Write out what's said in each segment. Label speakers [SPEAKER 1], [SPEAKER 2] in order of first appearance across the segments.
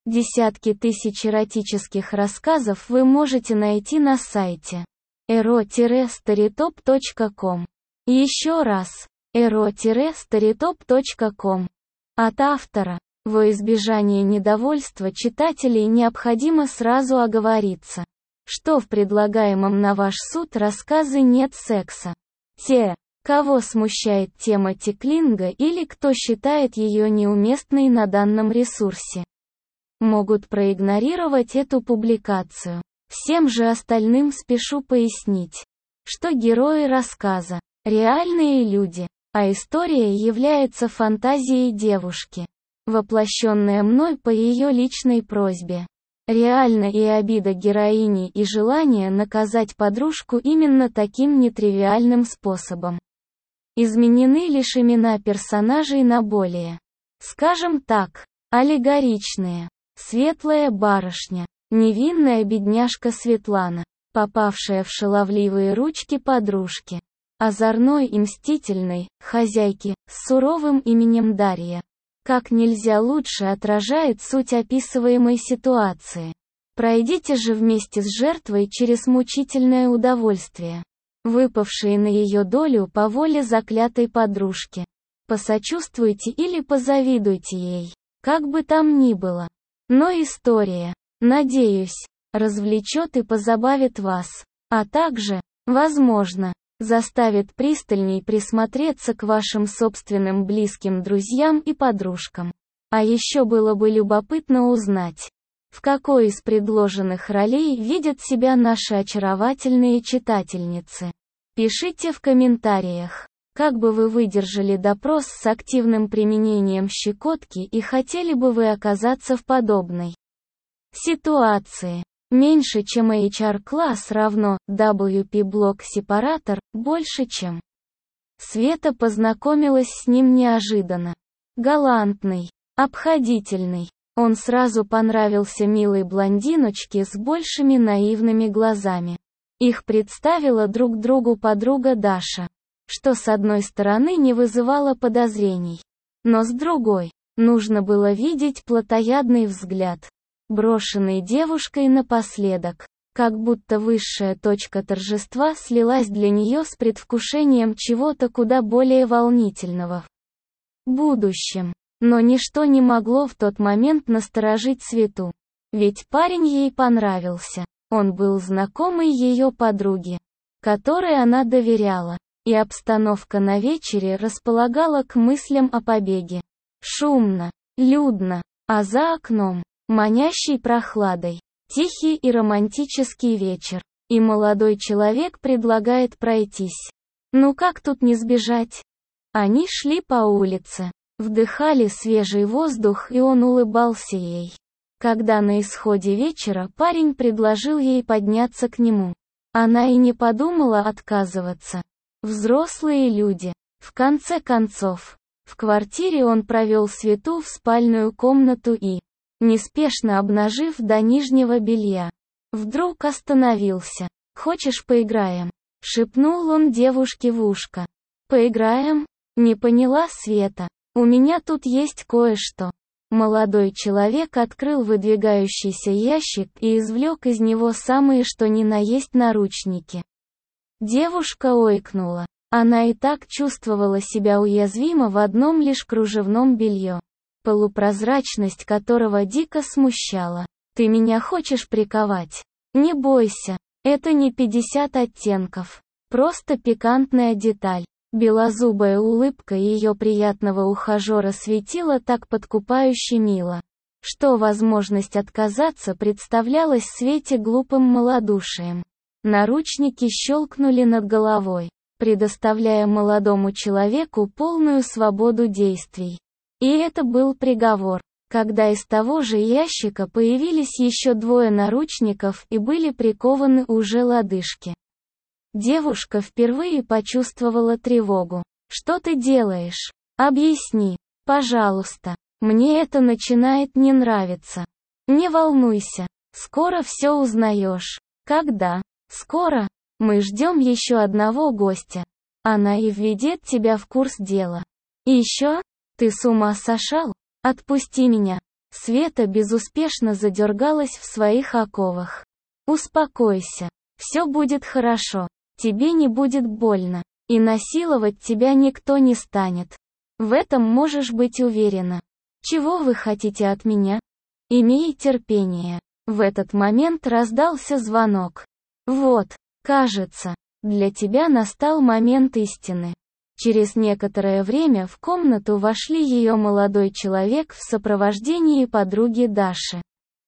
[SPEAKER 1] Десятки тысяч эротических рассказов вы можете найти на сайте ero-storytop.com. Еще раз, ero-storytop.com. От автора. Во избежание недовольства читателей необходимо сразу оговориться, что в предлагаемом на ваш суд рассказе нет секса. Те, кого смущает тема тиклинга или кто считает ее неуместной на данном ресурсе, могут проигнорировать эту публикацию. Всем же остальным спешу пояснить, что герои рассказа – реальные люди, а история является фантазией девушки, воплощенная мной по ее личной просьбе. Реально и обида героини и желание наказать подружку именно таким нетривиальным способом. Изменены лишь имена персонажей на более, скажем так, аллегоричные. Светлая барышня, невинная бедняжка Светлана, попавшая в шаловливые ручки подружки. Озорной и мстительной, хозяйки, с суровым именем Дарья. Как нельзя лучше отражает суть описываемой ситуации. Пройдите же вместе с жертвой через мучительное удовольствие, выпавшее на ее долю по воле заклятой подружки. Посочувствуйте или позавидуйте ей, как бы там ни было. Но история, надеюсь, развлечет и позабавит вас, а также, возможно, заставит пристальней присмотреться к вашим собственным близким друзьям и подружкам. А еще было бы любопытно узнать, в какой из предложенных ролей видят себя наши очаровательные читательницы. Пишите в комментариях, как бы вы выдержали допрос с активным применением щекотки и хотели бы вы оказаться в подобной ситуации. Меньше чем HR-класс равно WP-блок-сепаратор, больше чем. Света познакомилась с ним неожиданно. Галантный, обходительный. Он сразу понравился милой блондиночке с большими наивными глазами. Их представила друг другу подруга Даша, что с одной стороны не вызывало подозрений, но с другой, нужно было видеть плотоядный взгляд, брошенный девушкой напоследок, как будто высшая точка торжества слилась для нее с предвкушением чего-то куда более волнительного в будущем. Но ничто не могло в тот момент насторожить Свету. Ведь парень ей понравился. Он был знакомый ее подруги, которой она доверяла, и обстановка на вечере располагала к мыслям о побеге. Шумно, людно, а за окном, манящей прохладой, тихий и романтический вечер, и молодой человек предлагает пройтись. Ну как тут не сбежать? Они шли по улице, вдыхали свежий воздух, и он улыбался ей. Когда на исходе вечера парень предложил ей подняться к нему, она и не подумала отказываться. Взрослые люди. В конце концов, в квартире он провел Свету в спальную комнату и, неспешно обнажив до нижнего белья, вдруг остановился. «Хочешь, поиграем?» — шепнул он девушке в ушко. «Поиграем?» — не поняла Света. «У меня тут есть кое-что». Молодой человек открыл выдвигающийся ящик и извлек из него самые что ни на есть наручники. Девушка ойкнула. Она и так чувствовала себя уязвимо в одном лишь кружевном белье, полупрозрачность которого дико смущала. «Ты меня хочешь приковать? Не бойся, это не 50 оттенков. Просто пикантная деталь». Белозубая улыбка ее приятного ухажера светила так подкупающе мило, что возможность отказаться представлялась Свете глупым малодушием. Наручники щелкнули над головой, предоставляя молодому человеку полную свободу действий. И это был приговор, когда из того же ящика появились еще двое наручников и были прикованы уже лодыжки. Девушка впервые почувствовала тревогу. «Что ты делаешь? Объясни, пожалуйста. Мне это начинает не нравиться». «Не волнуйся, скоро все узнаешь». «Когда?» «Скоро. Мы ждем еще одного гостя. Она и введет тебя в курс дела». «И еще? Ты с ума сошел? Отпусти меня». Света безуспешно задергалась в своих оковах. Успокойся. Все будет хорошо. Тебе не будет больно. И насиловать тебя никто не станет. В этом можешь быть уверена. Чего вы хотите от меня? Имей терпение. В этот момент раздался звонок. Вот, кажется, для тебя настал момент истины. Через некоторое время в комнату вошли ее молодой человек в сопровождении подруги Даши.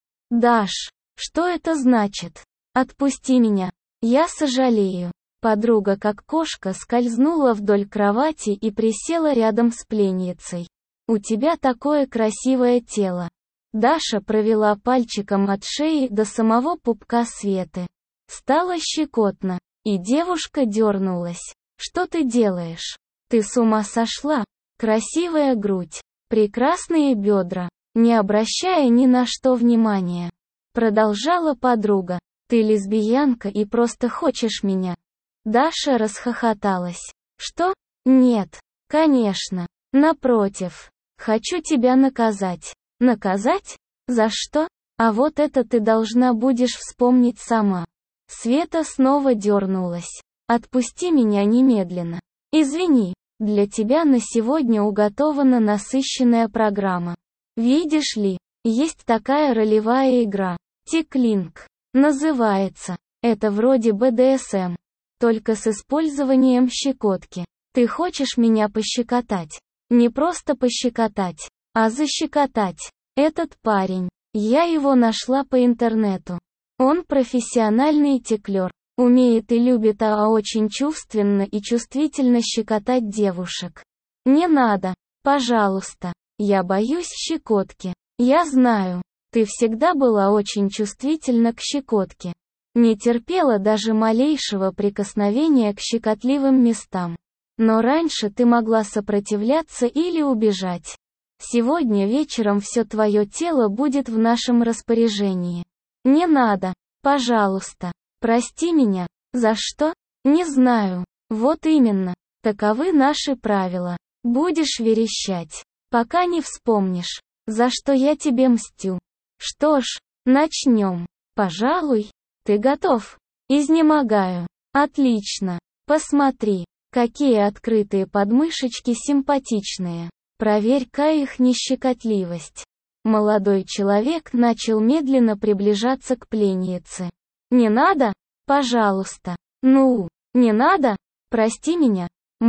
[SPEAKER 1] «Даш, что это значит? Отпусти меня. Я сожалею». Подруга как кошка скользнула вдоль кровати и присела рядом с пленницей. «У тебя такое красивое тело». Даша провела пальчиком от шеи до самого пупка Светы. Стало щекотно, и девушка дернулась. «Что ты делаешь? Ты с ума сошла? Красивая грудь, прекрасные бедра». Не обращая ни на что внимания, продолжала подруга. «Ты лесбиянка и просто хочешь меня». Даша расхохоталась. «Что? Нет, конечно. Напротив. Хочу тебя наказать». «Наказать? За что? А вот это ты должна будешь вспомнить сама». Света снова дернулась. «Отпусти меня немедленно. Извини, для тебя на сегодня уготована насыщенная программа. Видишь ли, есть такая ролевая игра. Тиклинг. Называется. Это вроде БДСМ. Только с использованием щекотки. Ты хочешь меня пощекотать? Не просто пощекотать, а защекотать. Этот парень. Я его нашла по интернету. Он профессиональный тиклер. Умеет и любит, очень чувственно и чувствительно щекотать девушек. Не надо, пожалуйста. Я боюсь щекотки. Я знаю. Ты всегда была очень чувствительна к щекотке. Не терпела даже малейшего прикосновения к щекотливым местам. Но раньше ты могла сопротивляться или убежать. Сегодня вечером все твое тело будет в нашем распоряжении. Не надо, пожалуйста. Прости меня. За что? Не знаю. Вот именно. Таковы наши правила. Будешь верещать, пока не вспомнишь, за что я тебе мстю. Что ж, начнем. Пожалуй. Ты готов? Изнемогаю. Отлично. Посмотри, какие открытые подмышечки симпатичные. Проверь-ка их нещекотливость. Молодой человек начал медленно приближаться к пленнице. Не надо? Пожалуйста. Ну, не надо? Прости меня.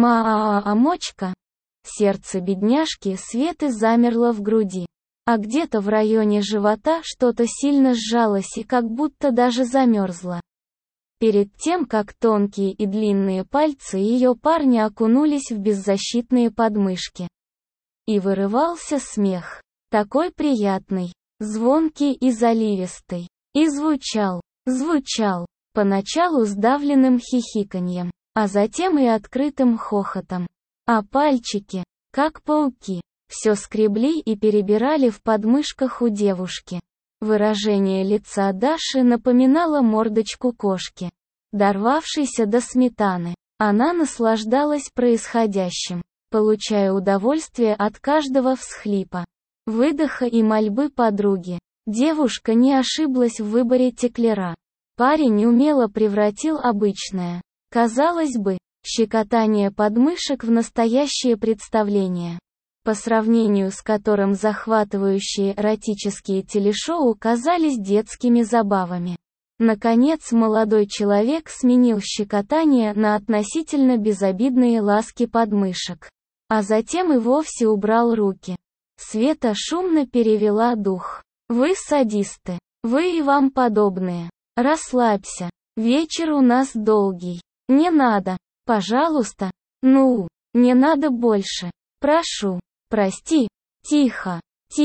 [SPEAKER 1] Мамочка. Сердце бедняжки Светы замерло в груди. А где-то в районе живота что-то сильно сжалось и как будто даже замерзло. Перед тем, как тонкие и длинные пальцы ее парня окунулись в беззащитные подмышки. И вырывался смех. Такой приятный, звонкий и заливистый. И звучал, поначалу сдавленным хихиканьем, а затем и открытым хохотом. А пальчики, как пауки, все скребли и перебирали в подмышках у девушки. Выражение лица Даши напоминало мордочку кошки, дорвавшейся до сметаны. Она наслаждалась происходящим, получая удовольствие от каждого всхлипа, выдоха и мольбы подруги. Девушка не ошиблась в выборе тиклера. Парень умело превратил обычное, казалось бы, щекотание подмышек в настоящее представление, по сравнению с которым захватывающие эротические телешоу казались детскими забавами. Наконец молодой человек сменил щекотание на относительно безобидные ласки подмышек. А затем и вовсе убрал руки. Света шумно перевела дух. «Вы садисты. Вы и вам подобные. Расслабься. Вечер у нас долгий. Не надо. Пожалуйста. Ну, не надо больше. Прошу. Прости. Тихо.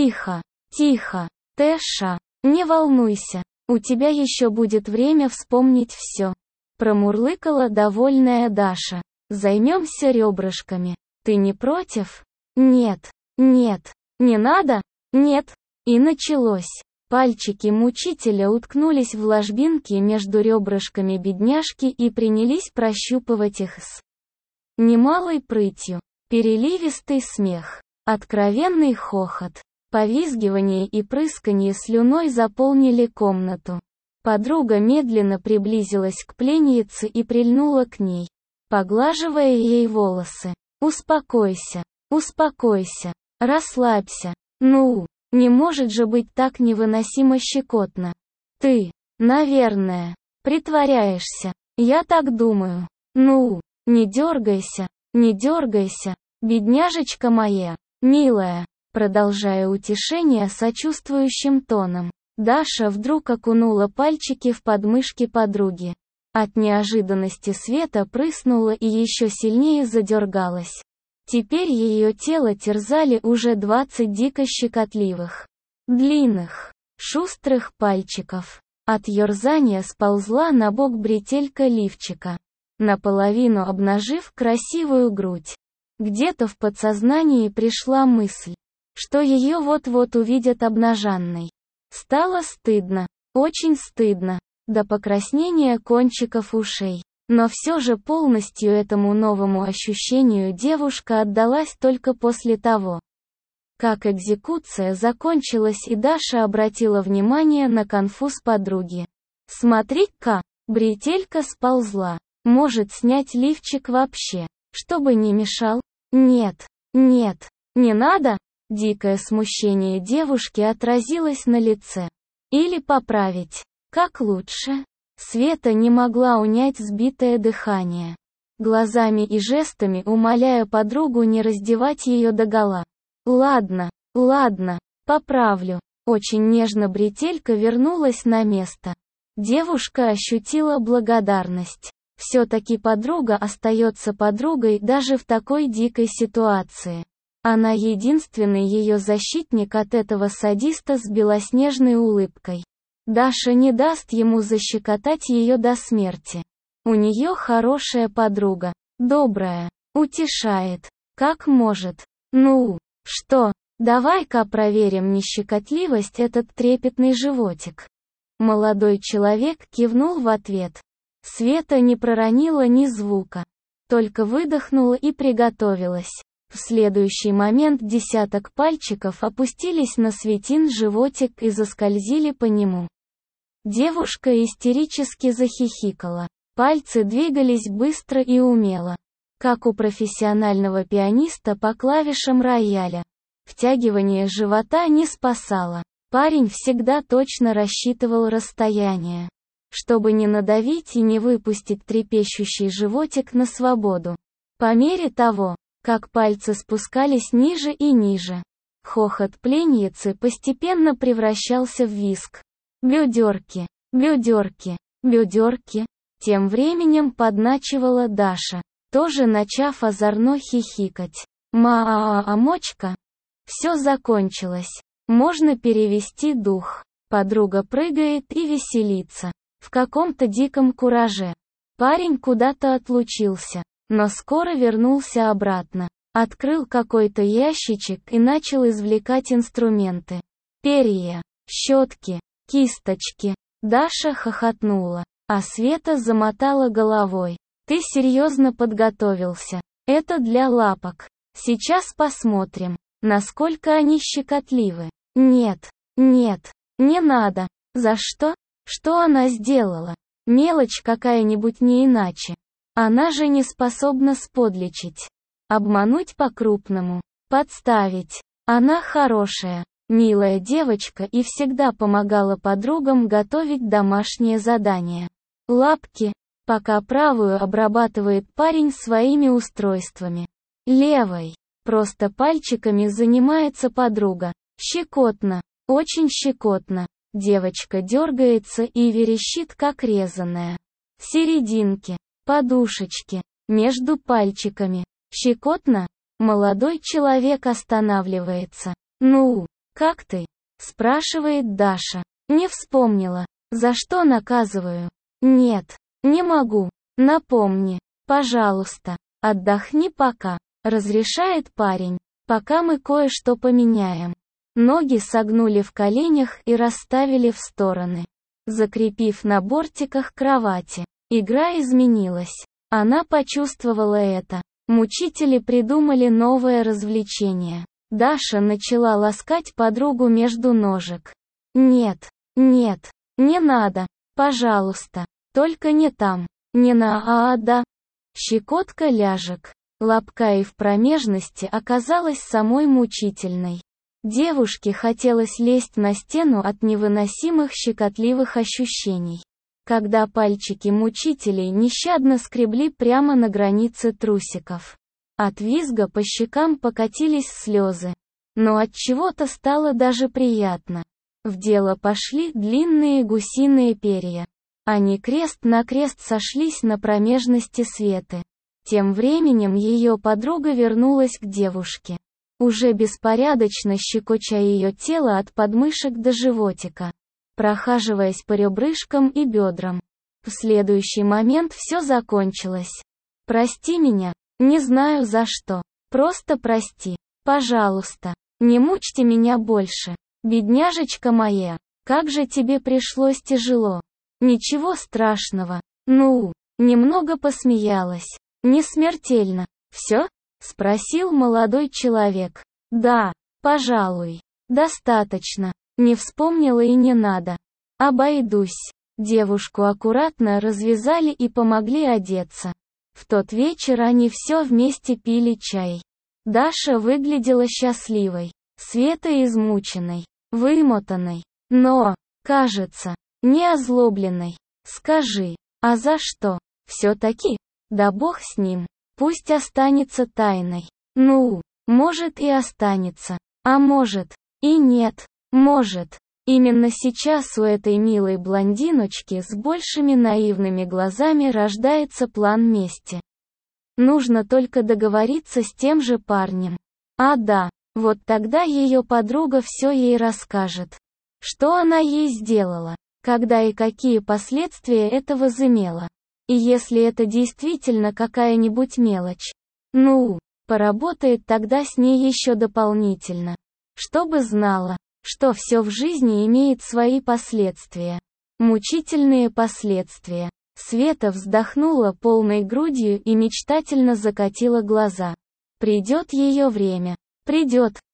[SPEAKER 1] Тэша. Не волнуйся. У тебя еще будет время вспомнить все». Промурлыкала довольная Даша. «Займемся ребрышками. Ты не против?» «Нет. Не надо? Нет». И началось. Пальчики мучителя уткнулись в ложбинки между ребрышками бедняжки и принялись прощупывать их с немалой прытью. Переливистый смех. Откровенный хохот. Повизгивание и прысканье слюной заполнили комнату. Подруга медленно приблизилась к пленнице и прильнула к ней, поглаживая ей волосы. «Успокойся, успокойся, расслабься. Ну, не может же быть так невыносимо щекотно. Ты, наверное, притворяешься. Я так думаю. Ну, не дергайся, не дергайся, бедняжечка моя, милая». Продолжая утешение сочувствующим тоном, Даша вдруг окунула пальчики в подмышки подруги. От неожиданности Света прыснула и еще сильнее задергалась. Теперь ее тело терзали уже 20 дико щекотливых, длинных, шустрых пальчиков. От ерзания сползла на бок бретелька лифчика, наполовину обнажив красивую грудь. Где-то в подсознании пришла мысль, что ее вот-вот увидят обнаженной. Стало стыдно, очень стыдно, до покраснения кончиков ушей. Но все же полностью этому новому ощущению девушка отдалась только после того, как экзекуция закончилась и Даша обратила внимание на конфуз подруги. «Смотри-ка, бретелька сползла. Может снять лифчик вообще, чтобы не мешал?» «Нет, нет, не надо!» Дикое смущение девушки отразилось на лице. «Или поправить. Как лучше?» Света не могла унять сбитое дыхание, глазами и жестами умоляя подругу не раздевать ее догола. «Ладно, ладно, поправлю». Очень нежно бретелька вернулась на место. Девушка ощутила благодарность. Все-таки подруга остается подругой даже в такой дикой ситуации. Она единственный ее защитник от этого садиста с белоснежной улыбкой. Даша не даст ему защекотать ее до смерти. У нее хорошая подруга, добрая, утешает, как может. Ну, что, давай-ка проверим нещекотливость этот трепетный животик. Молодой человек кивнул в ответ. Света не проронила ни звука, только выдохнула и приготовилась. В следующий момент десяток пальчиков опустились на Светин животик и заскользили по нему. Девушка истерически захихикала. Пальцы двигались быстро и умело, как у профессионального пианиста по клавишам рояля. Втягивание живота не спасало. Парень всегда точно рассчитывал расстояние, чтобы не надавить и не выпустить трепещущий животик на свободу. По мере того, как пальцы спускались ниже и ниже, хохот пленницы постепенно превращался в визг. «Бедерки, бедерки, бедерки», тем временем подначивала Даша, тоже начав озорно хихикать. «Мамочка, все закончилось. Можно перевести дух». Подруга прыгает и веселится, в каком-то диком кураже. Парень куда-то отлучился, но скоро вернулся обратно. Открыл какой-то ящичек и начал извлекать инструменты. Перья, щетки, кисточки. Даша хохотнула, а Света замотала головой. «Ты серьезно подготовился? Это для лапок. Сейчас посмотрим, насколько они щекотливы». «Нет, нет, не надо». «За что? Что она сделала? Мелочь какая-нибудь не иначе. Она же не способна сподличить. Обмануть по-крупному. Подставить. Она хорошая, милая девочка и всегда помогала подругам готовить домашние задания. Лапки, пока правую обрабатывает парень своими устройствами. Левой. Просто пальчиками занимается подруга. Щекотно. Очень щекотно. Девочка дергается и верещит как резаная. Серединки. Подушечки, между пальчиками. Щекотно? Молодой человек останавливается. «Ну, как ты?» – спрашивает Даша. «Не вспомнила. За что наказываю?» «Нет, не могу. Напомни, пожалуйста. Отдохни пока», – разрешает парень, «пока мы кое-что поменяем». Ноги согнули в коленях и расставили в стороны, закрепив на бортиках кровати. Игра изменилась. Она почувствовала это. Мучители придумали новое развлечение. Даша начала ласкать подругу между ножек. «Нет, нет, не надо, пожалуйста, только не там, не на да». Щекотка ляжек, лобка и в промежности оказалась самой мучительной. Девушке хотелось лезть на стену от невыносимых щекотливых ощущений, когда пальчики мучителей нещадно скребли прямо на границе трусиков. От визга по щекам покатились слезы. Но от чего-то стало даже приятно. В дело пошли длинные гусиные перья. Они крест-накрест сошлись на промежности Светы. Тем временем ее подруга вернулась к девушке, уже беспорядочно щекоча ее тело от подмышек до животика, прохаживаясь по ребрышкам и бедрам. В следующий момент все закончилось. «Прости меня, не знаю за что. Просто прости. Пожалуйста, не мучьте меня больше. Бедняжечка моя, как же тебе пришлось тяжело». «Ничего страшного. Ну, немного посмеялась. Не смертельно. Все?» — спросил молодой человек. «Да, пожалуй. Достаточно. Не вспомнила и не надо. Обойдусь». Девушку аккуратно развязали и помогли одеться. В тот вечер они все вместе пили чай. Даша выглядела счастливой, Света измученной, вымотанной, но, кажется, не озлобленной. «Скажи, а за что? Все-таки? Да бог с ним. Пусть останется тайной. Ну, может и останется. А может, и нет. Может, именно сейчас у этой милой блондиночки с большими наивными глазами рождается план мести. Нужно только договориться с тем же парнем. А да, вот тогда ее подруга все ей расскажет. Что она ей сделала, когда и какие последствия это возымело. И если это действительно какая-нибудь мелочь, ну, поработает тогда с ней еще дополнительно. Чтобы знала, что все в жизни имеет свои последствия. Мучительные последствия. Света вздохнула полной грудью и мечтательно закатила глаза. Придет ее время. Придет,